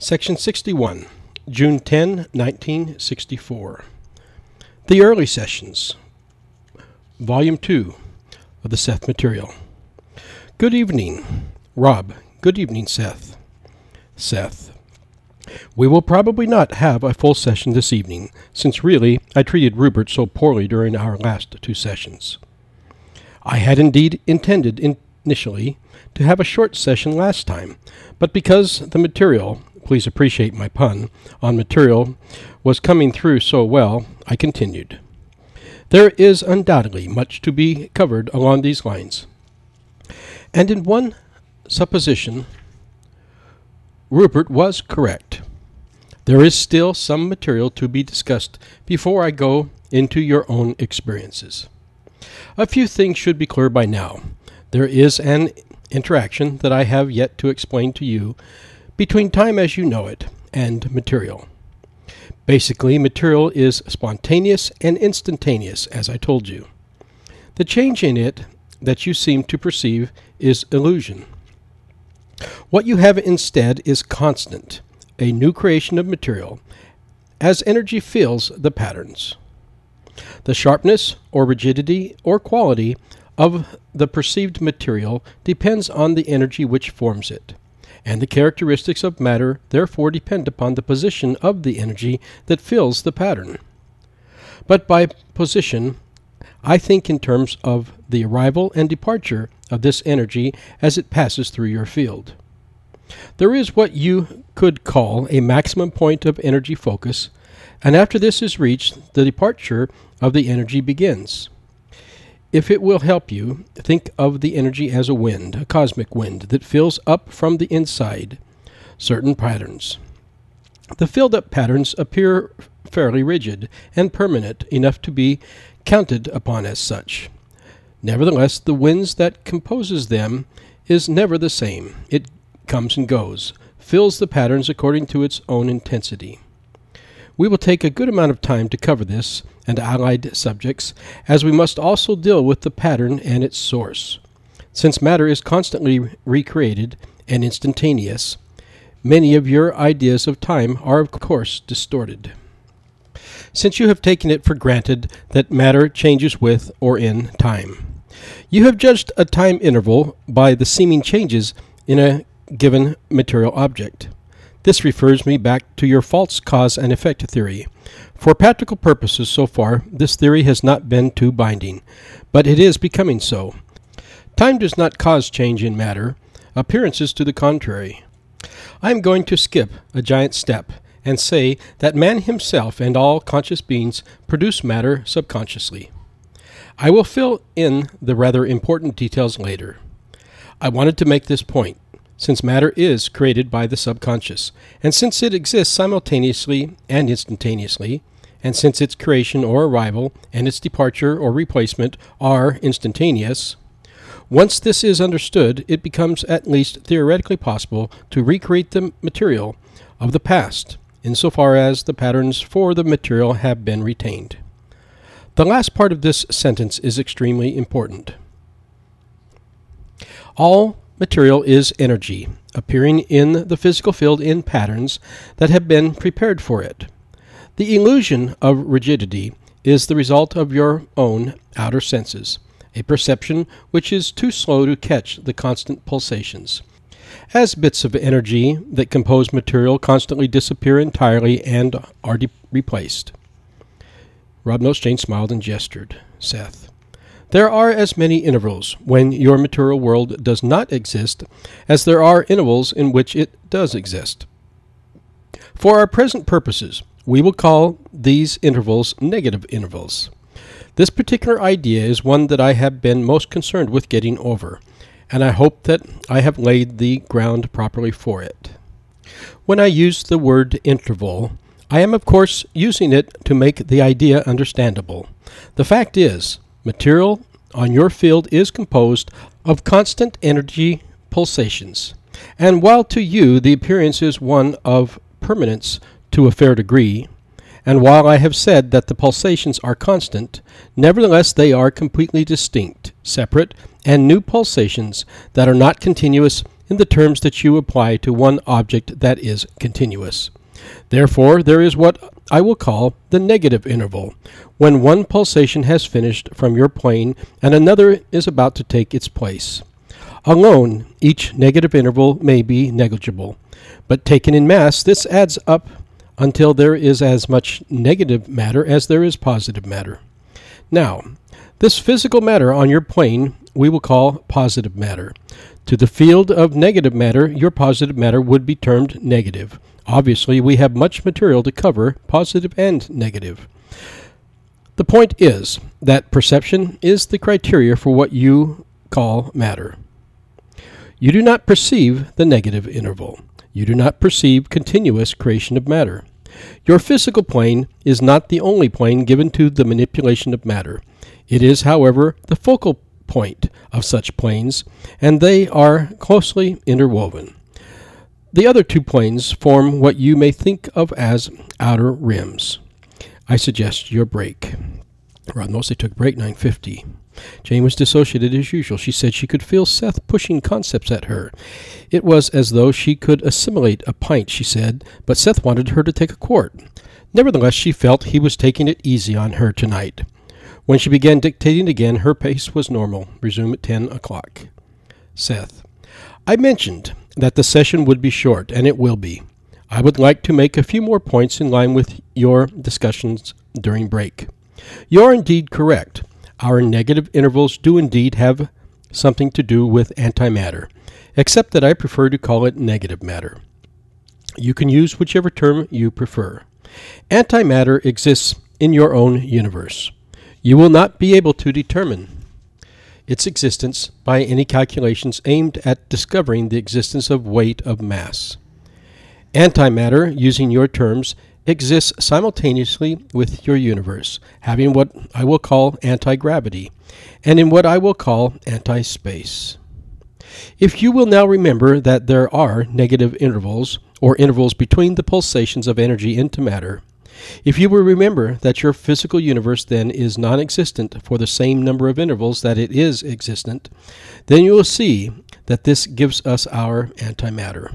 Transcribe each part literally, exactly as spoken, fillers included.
Section sixty-one, June tenth, nineteen sixty-four. The Early Sessions, Volume two of the Seth Material. Good evening, Rob. Good evening, Seth. Seth. We will probably not have a full session this evening, since really I treated Rupert so poorly during our last two sessions. I had indeed intended initially to have a short session last time, but because the material, please appreciate my pun, on material was coming through so well, I continued. There is undoubtedly much to be covered along these lines. And in one supposition, Rupert was correct. There is still some material to be discussed before I go into your own experiences. A few things should be clear by now. There is an interaction that I have yet to explain to you between time as you know it and material. Basically, material is spontaneous and instantaneous, as I told you. The change in it that you seem to perceive is illusion. What you have instead is constant, a new creation of material, as energy fills the patterns. The sharpness or rigidity or quality of the perceived material depends on the energy which forms it, and the characteristics of matter therefore depend upon the position of the energy that fills the pattern. But by position, I think in terms of the arrival and departure of this energy as it passes through your field. There is what you could call a maximum point of energy focus, and after this is reached, the departure of the energy begins. If it will help you, think of the energy as a wind, a cosmic wind, that fills up from the inside certain patterns. The filled-up patterns appear fairly rigid and permanent enough to be counted upon as such. Nevertheless, the winds that composes them is never the same. It comes and goes, fills the patterns according to its own intensity. We will take a good amount of time to cover this and allied subjects, as we must also deal with the pattern and its source. Since matter is constantly recreated and instantaneous, many of your ideas of time are of course distorted, since you have taken it for granted that matter changes with or in time. You have judged a time interval by the seeming changes in a given material object. This refers me back to your false cause and effect theory. For practical purposes so far, this theory has not been too binding, but it is becoming so. Time does not cause change in matter, appearances to the contrary. I am going to skip a giant step and say that man himself and all conscious beings produce matter subconsciously. I will fill in the rather important details later. I wanted to make this point, since matter is created by the subconscious, and since it exists simultaneously and instantaneously, and since its creation or arrival and its departure or replacement are instantaneous, once this is understood, it becomes at least theoretically possible to recreate the material of the past, insofar as the patterns for the material have been retained. The last part of this sentence is extremely important. All material is energy, appearing in the physical field in patterns that have been prepared for it. The illusion of rigidity is the result of your own outer senses, a perception which is too slow to catch the constant pulsations. As bits of energy that compose material constantly disappear entirely and are de- replaced. Rob Nosechain smiled and gestured. Seth. There are as many intervals when your material world does not exist as there are intervals in which it does exist. For our present purposes, we will call these intervals negative intervals. This particular idea is one that I have been most concerned with getting over, and I hope that I have laid the ground properly for it. When I use the word interval, I am of course using it to make the idea understandable. The fact is, material on your field is composed of constant energy pulsations, and while to you the appearance is one of permanence to a fair degree, and while I have said that the pulsations are constant, nevertheless they are completely distinct, separate, and new pulsations that are not continuous in the terms that you apply to one object that is continuous. Therefore, there is what I will call the negative interval, when one pulsation has finished from your plane and another is about to take its place. Alone, each negative interval may be negligible, but taken in mass, this adds up until there is as much negative matter as there is positive matter. Now, this physical matter on your plane we will call positive matter. To the field of negative matter, your positive matter would be termed negative. Obviously, we have much material to cover, positive and negative. The point is that perception is the criteria for what you call matter. You do not perceive the negative interval. You do not perceive continuous creation of matter. Your physical plane is not the only plane given to the manipulation of matter. It is, however, the focal point of such planes, and they are closely interwoven. The other two planes form what you may think of as outer rims. I suggest your break. Rob knows they took a break, nine fifty. Jane was dissociated as usual. She said she could feel Seth pushing concepts at her. It was as though she could assimilate a pint, she said, but Seth wanted her to take a quart. Nevertheless, she felt he was taking it easy on her tonight. When she began dictating again, her pace was normal. Resume at ten o'clock. Seth: I mentioned that the session would be short, and it will be. I would like to make a few more points in line with your discussions during break. You are indeed correct. Our negative intervals do indeed have something to do with antimatter, except that I prefer to call it negative matter. You can use whichever term you prefer. Antimatter exists in your own universe. You will not be able to determine its existence by any calculations aimed at discovering the existence of weight of mass. Antimatter, using your terms, exists simultaneously with your universe, having what I will call anti-gravity, and in what I will call anti-space. If you will now remember that there are negative intervals, or intervals between the pulsations of energy into matter, if you will remember that your physical universe then is non-existent for the same number of intervals that it is existent, then you will see that this gives us our antimatter.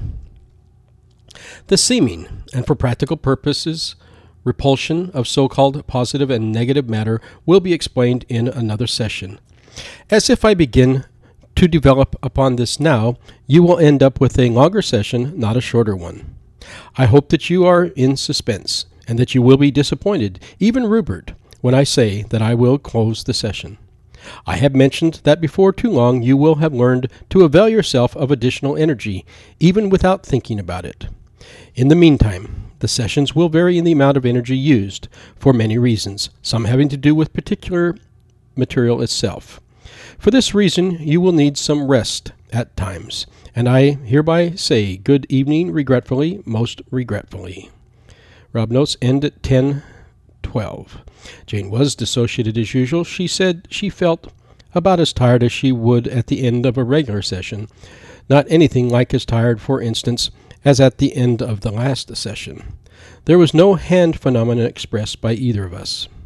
The seeming, and for practical purposes, repulsion of so-called positive and negative matter will be explained in another session. As if I begin to develop upon this now, you will end up with a longer session, not a shorter one. I hope that you are in suspense, and that you will be disappointed, even Rupert, when I say that I will close the session. I have mentioned that before too long you will have learned to avail yourself of additional energy, even without thinking about it. In the meantime, the sessions will vary in the amount of energy used, for many reasons, some having to do with particular material itself. For this reason, you will need some rest at times, and I hereby say good evening, regretfully, most regretfully. Rob notes end at ten twelve. Jane was dissociated as usual. She said she felt about as tired as she would at the end of a regular session, not anything like as tired, for instance, as at the end of the last session. There was no hand phenomenon expressed by either of us.